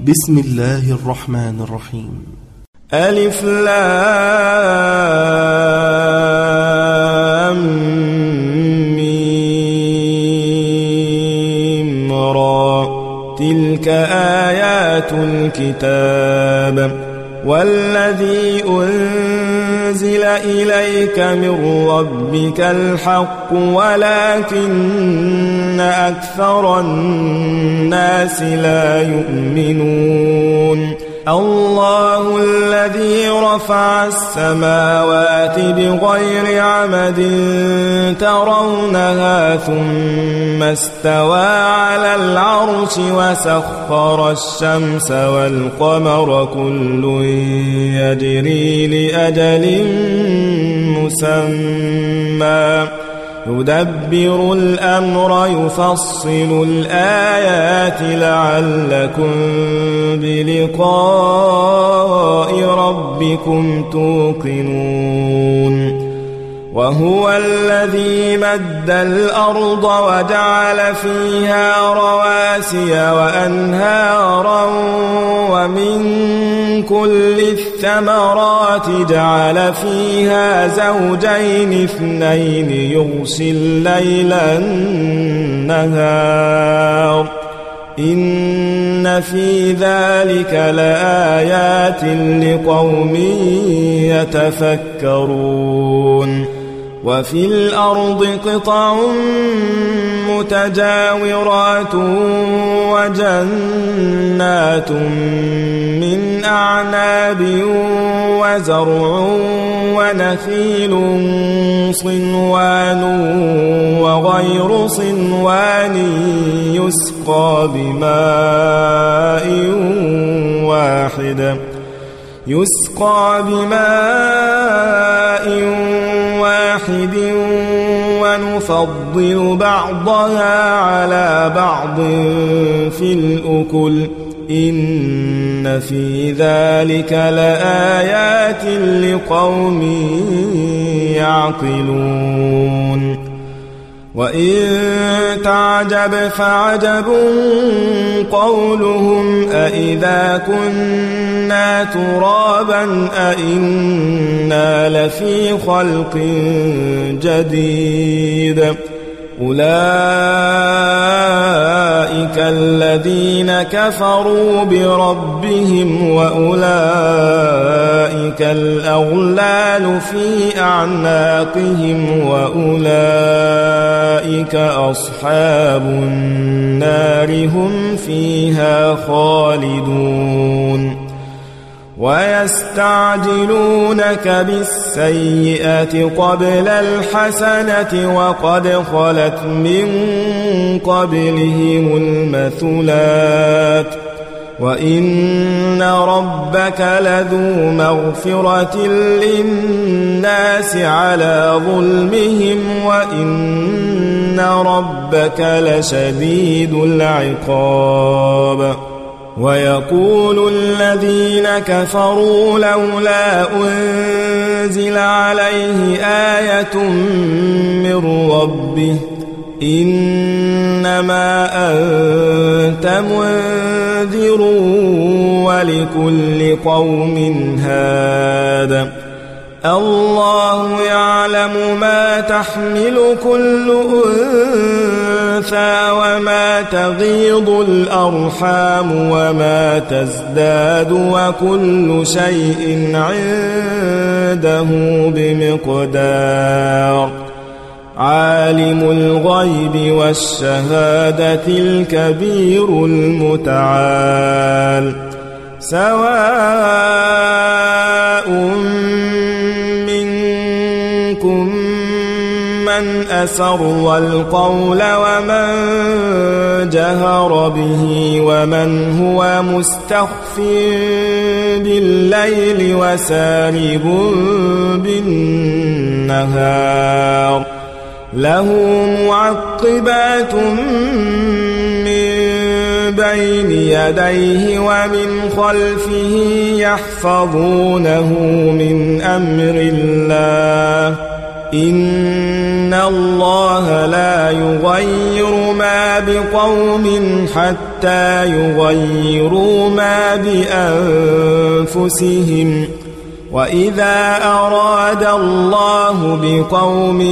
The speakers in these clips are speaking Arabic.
بسم الله الرحمن الرحيم. ألف لام ميم را تلك آيات الكتاب والذي أنزل إليك من ربك الحق ولكن أكثر الناس لا يؤمنون الله الذي رفع السماوات بغير عمد ترونها ثم استوى على العرش وسخر الشمس والقمر كل يجري لأجل مسمى يدبر الأمر يفصل الآيات لعلكم بلقاء ربكم توقنون وهو الذي مد الأرض وجعل فيها رواسي وأنهارا ومن كل الثمرات جعل فيها زوجين اثنين يغشي الليل النهار إن في ذلك لآيات لقوم يتفكرون وفي الأرض قطع متجاورات وجنات من أعناب وزرع ونخيل صنوان وغير صنوان يسقى بماء واحد ونفضل بعضها على بعض في الأكل إن في ذلك لآيات لقوم يعقلون وإن تعجب فعجب قولهم أإذا كنا ترابا أإنا لفي خلق جديد أولئك الذين كفروا بربهم وأولئك الأغلال في أعناقهم وأولئك أصحاب النار هم فيها خالدون ويستعجلونك بالسيئة قبل الحسنة وقد خلت من قبلهم المثلات وإن ربك لذو مغفرة للناس على ظلمهم وإن ربك لشديد العقاب ويقول الذين كفروا لولا أنزل عليه آية من ربه إنما أنت منذر ولكل قوم هاد الله يعلم ما تحمل كل أنثى وما تغيض الأرحام وما تزداد وكل شيء عنده بمقدار عالم الغيب والشهادة الكبير المتعال سواء منكم من أسر القول ومن جهر به ومن هو مستخف بالليل وسارب بالنهار له معقبات من بين يديه ومن خلفه يحفظونه من أمر الله إن الله لا يغير ما بقوم حتى يغيروا ما بأنفسهم وإذا أراد الله بقوم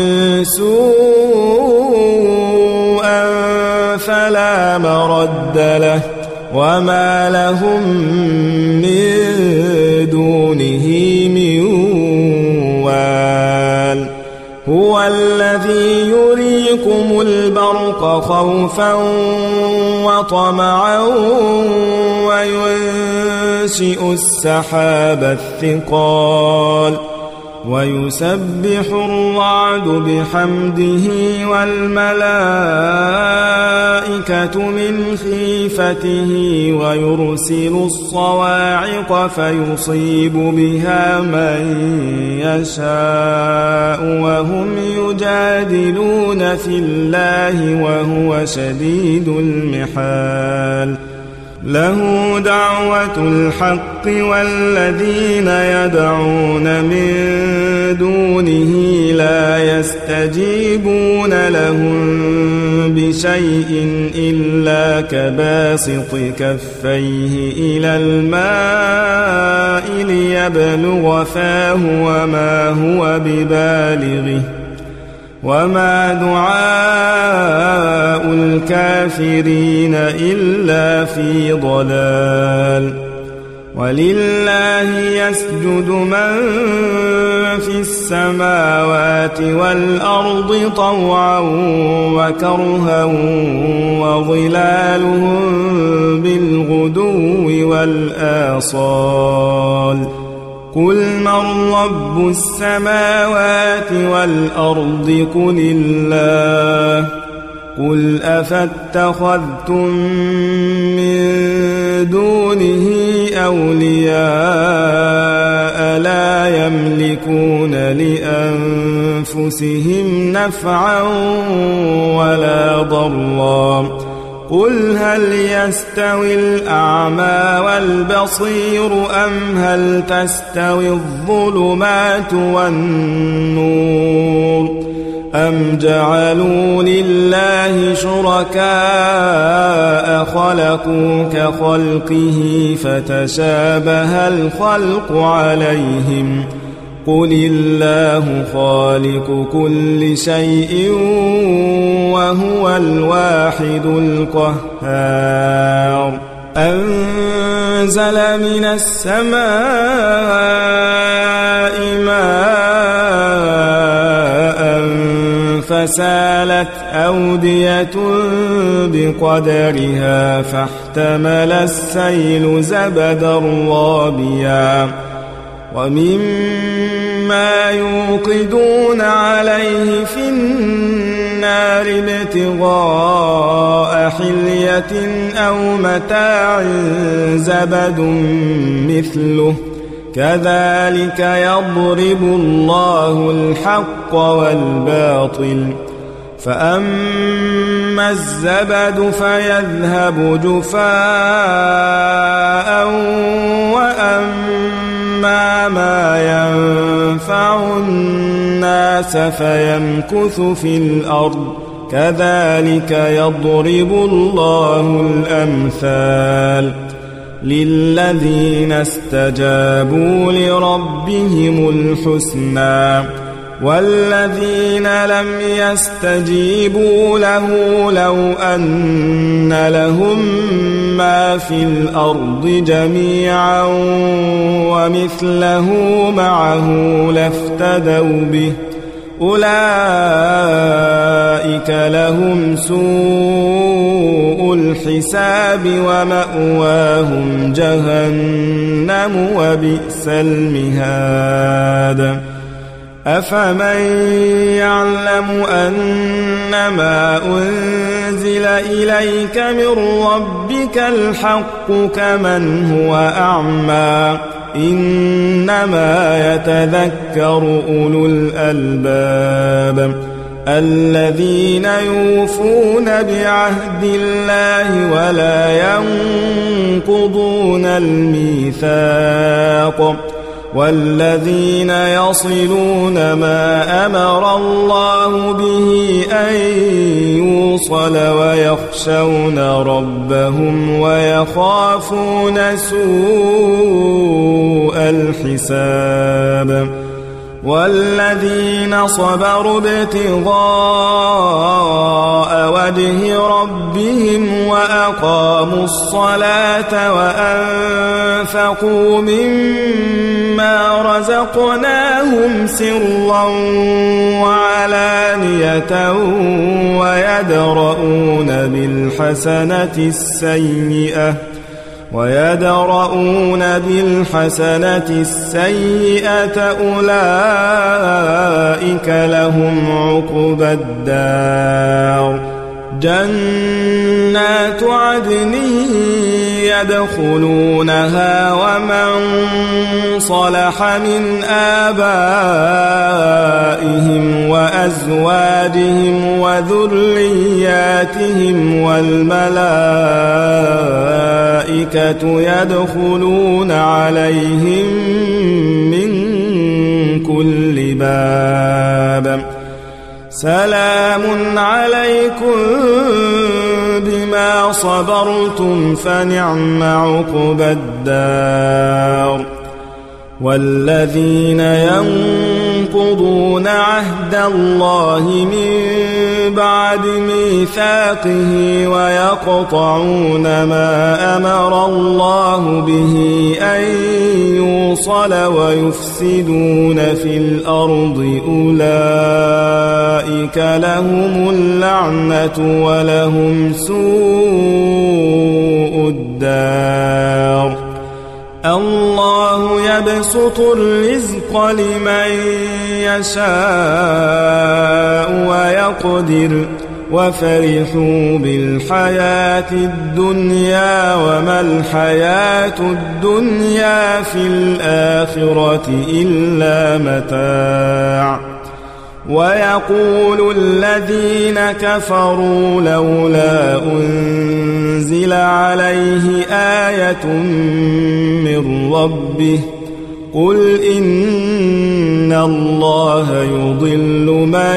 سوءا فلا مرد له وما لهم من دونه من وال هو الذي يريكم البرق خوفا وطمعا وينشئ السحاب الثقال ويسبح الرعد بحمده والملائكة من خيفته ويرسل الصواعق فيصيب بها من يشاء وهم يجادلون في الله وهو شديد المحال له دعوة الحق والذين يدعون من دونه لا يستجيبون لهم بشيء إلا كباسط كفيه إلى الماء ليبلغ فاه وما هو ببالغه وما دعاء الكافرين إلا في ضلال ولله يسجد من في السماوات والأرض طوعا وكرها وظلالهم بالغدو والآصال قل من رب السماوات والأرض قل الله قل أفاتخذتم من دونه أولياء لا يملكون لأنفسهم نفعا ولا ضرا قل هل يستوي الأعمى والبصير أم هل تستوي الظلمات والنور أم جعلوا لله شركاء خلقوا كخلقه فتشابه الخلق عليهم قل الله خالق كل شيء وهو الواحد القهار أنزل من السماء ماء فسالت أودية بقدرها فاحتمل السيل زبدا رابيا ومما يوقدون عليه في النار ابتغاء حلية أو متاع زبد مثله كذلك يضرب الله الحق والباطل فأما الزبد فيذهب جفاء وأما ما ينفع الناس فيمكث في الأرض كذلك يضرب الله الأمثال للذين استجابوا لربهم الحسنى والذين لم يستجيبوا له لو أن لهم ما في الأرض جميعا ومثله معه لافتدوا به أولئك لهم سوء الحساب ومأواهم جهنم وبئس المهاد أفمن يعلم أنما أنزل إليك من ربك الحق كمن هو أعمى إنما يتذكر أولو الألباب الذين يوفون بعهد الله ولا ينقضون الميثاق والذين يصلون ما أمر الله به أن يوصل ويخشون ربهم ويخافون سوء الحساب والذين صبروا ابتغاء وجه ربهم وأقاموا الصلاة وأنفقوا مما رزقناهم سرا وعلانية ويدرؤون بالحسنة السيئة أولئك لهم عقبى الدار جنات عدن يدخلونها ومن صلح من آبائهم وأزواجهم وذرياتهم والملائكة يدخلون عليهم من كل باب سلام عليكم بما صبرتم فنعم عقبى الدار والذين ينقضون عهد الله من بعد ميثاقه ويقطعون ما أمر الله به أن يوصل ويفسدون في الأرض أولئك لهم اللعنة ولهم سوء الدار الله يبسط الرزق لمن يشاء ويقدر وفرحوا بالحياة الدنيا وما الحياة الدنيا في الآخرة إلا متاع ويقول الذين كفروا لولا أنزل عليه آية من ربه قل إن الله يضل من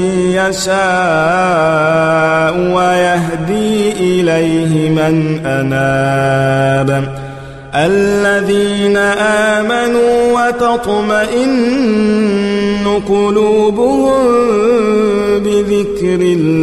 يشاء ويهدي إليه من أناب الذين آمنوا وتطمئن قلوبهم بذكر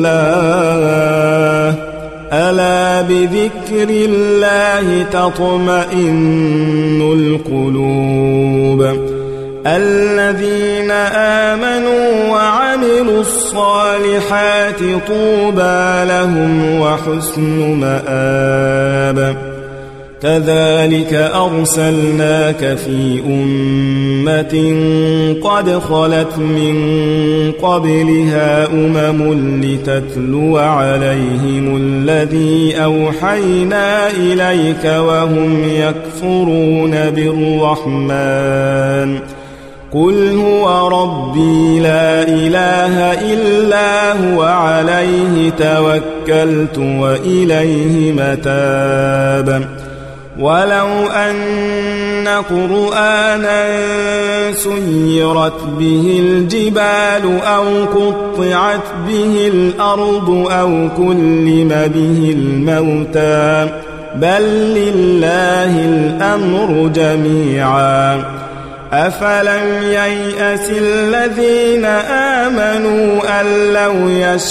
الله ألا بذكر الله تطمئن القلوب الذين آمنوا وعملوا الصالحات طوبى لهم وحسن مآب كذلك أرسلناك في أمة قد خلت من قبلها لتتلو عليهم الذي أوحينا إليك وهم يكفرون بالرحمن قل هو ربي لا إله إلا هو عليه توكلت وإليه متاب ولو أن قرآنا سيرت به الجبال أو قطعت به الأرض أو كلم به الموتى بل لله الأمر جميعا أفلم ييأس الذين آمنوا أن لو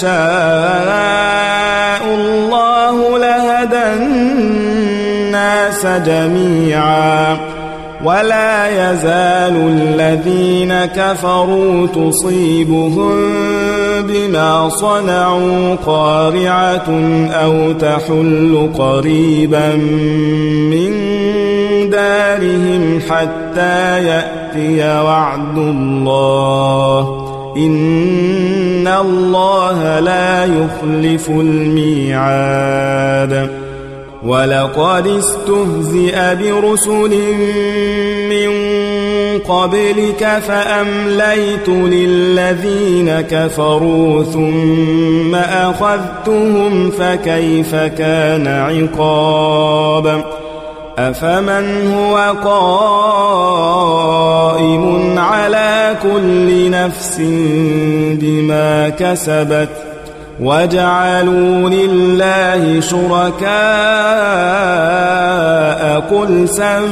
يشاء الله لهدى الناس جميعا ولا يزال الذين كفروا تصيبهم بما صنعوا قارعة أو تحل قريبا من دارهم حتى يأتي وعد الله إن الله لا يخلف الميعاد ولقد استهزئ برسل من قبلك فأمليت للذين كفروا ثم أخذتهم فكيف كان عقاب أفمن هو قائم على كل نفس بما كسبت وجعلوا لله شركاء قل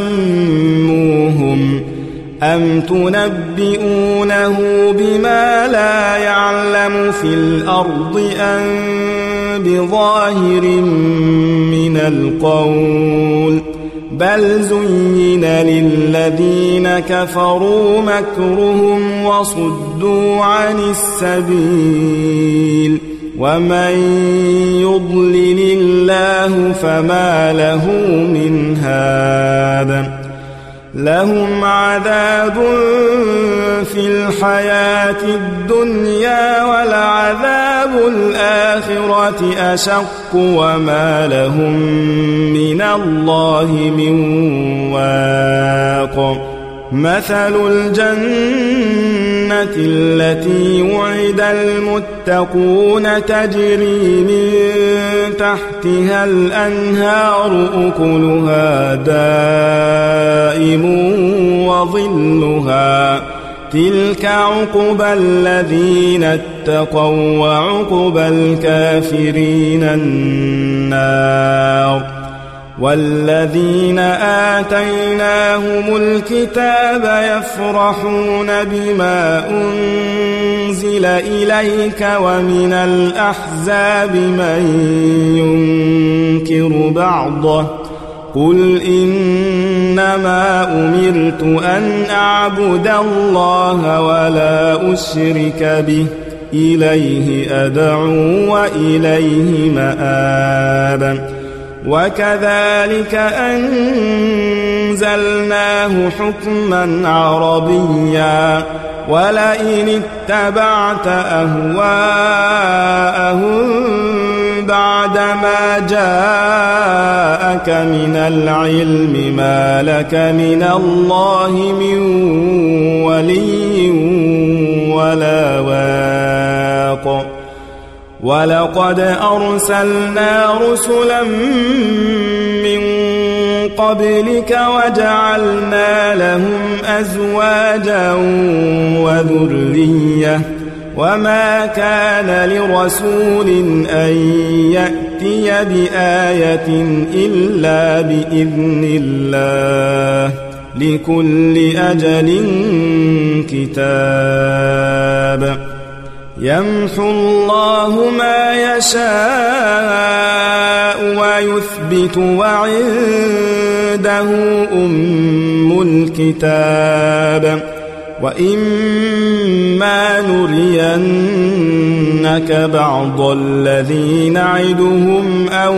سموهم أم تنبئونه بما لا يعلم في الأرض أم بظاهر من القول بل زين للذين كفروا مكرهم وصدوا عن السبيل ومن يضلل الله فما له من هاد لهم عذاب في الحياة الدنيا ولعذاب الآخرة أشق وما لهم من الله من واق مثل الجنة التي وعد المتقون تجري من تحتها الأنهار أكلها دائم وظلها تلك عقبى الذين اتقوا وعقبى الكافرين النار والذين آتيناهم الكتاب يفرحون بما أنزل إليك ومن الأحزاب من ينكر بعضه قل إنما أمرت أن أعبد الله ولا أشرك به إليه أدعو وإليه مآب وكذلك أنزلناه حكما عربيا ولئن اتبعت أهواءهم بعدما جاءك من العلم ما لك من الله من ولي ولا واق ولقد أرسلنا رسلا من قبلك وجعلنا لهم أزواجا وذرية وما كان لرسول أن يأتي بآية إلا بإذن الله لكل أجل كتاب يمحو الله ما يشاء ويثبت وعنده أم الكتاب وإما نرينك بعض الذي نعدهم أو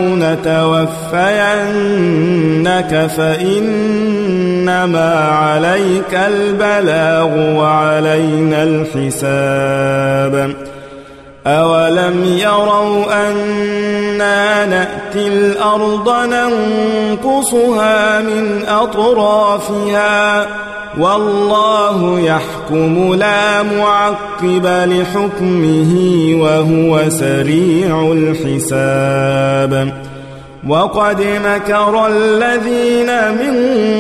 نتوفينك فإنما عليك البلاغ وعلينا الحساب أولم يروا أنا نأتي الأرض ننقصها من أطرافها والله يحكم لا معقب لحكمه وهو سريع الحساب وقد مكر الذين من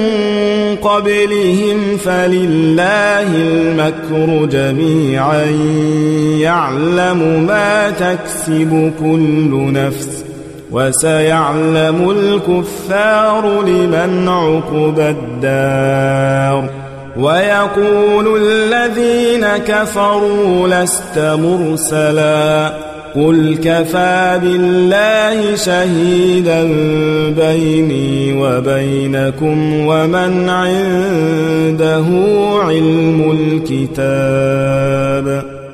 قبلهم فلله المكر جميعا يعلم ما تكسب كل نفس وسيعلم الكفار لمن عقبى الدار ويقول الذين كفروا لست مرسلا قل كفى بالله شهيدا بيني وبينكم ومن عنده علم الكتاب